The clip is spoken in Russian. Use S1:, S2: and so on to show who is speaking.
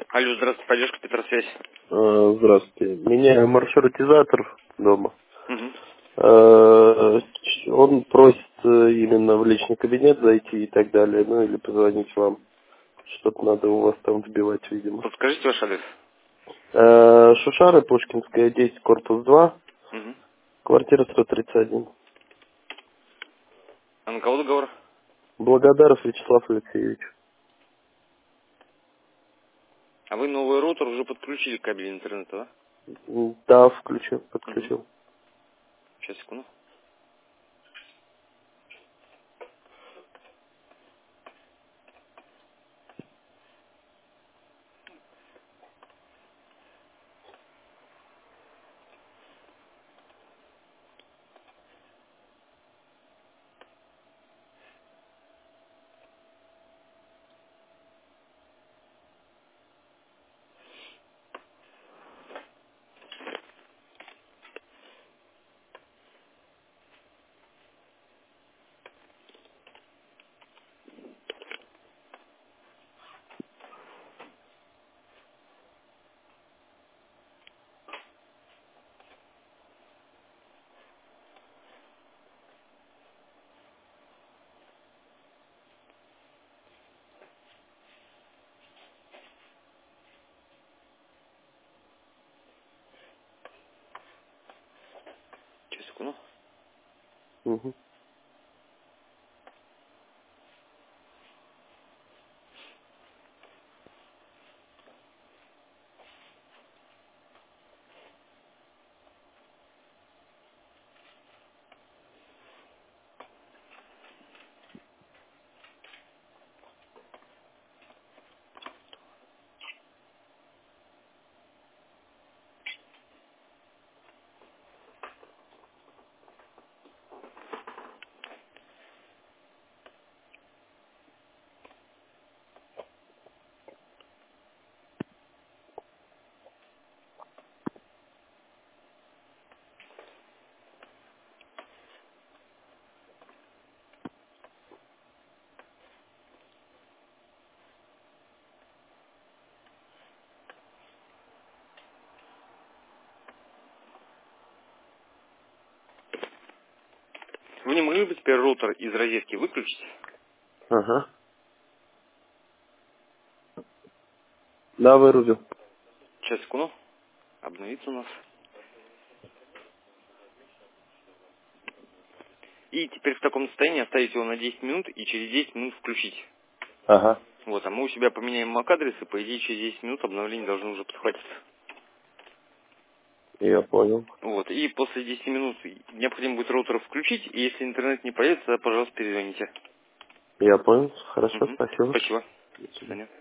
S1: Алло, здравствуйте, поддержка Петросвязь.
S2: Здравствуйте. У меня маршрутизатор дома.
S1: Угу.
S2: Он просит именно в личный кабинет зайти и так далее, ну или позвонить вам. Что-то надо у вас там вбивать, видимо.
S1: Подскажите ваш адрес.
S2: Шушары, Пушкинская, 10, корпус 2,
S1: Угу.
S2: квартира 131.
S1: А на кого договор?
S2: Благодаров Вячеслав Алексеевич.
S1: А вы новый роутер уже подключили к кабелю интернета,
S2: Да, включил,
S1: да? Угу.
S2: подключил.
S1: Сейчас, секунду. Сейчас, секунду.
S2: Угу.
S1: Вы не могли бы теперь роутер из розетки выключить?
S2: Ага. Да, вырубил.
S1: Сейчас, секунду. Обновится у нас. И теперь в таком состоянии оставить его на 10 минут и через 10 минут включить.
S2: Ага.
S1: Вот, а мы у себя поменяем MAC-адрес, и по идее через 10 минут обновление должно уже подхватиться.
S2: Я понял.
S1: Вот, и после 10 минут необходимо будет роутер включить, и если интернет не появится, пожалуйста, перезвоните.
S2: Я понял. Хорошо,
S1: Угу.
S2: спасибо.
S1: Спасибо.
S2: До
S1: До
S2: свидания.
S1: свидания.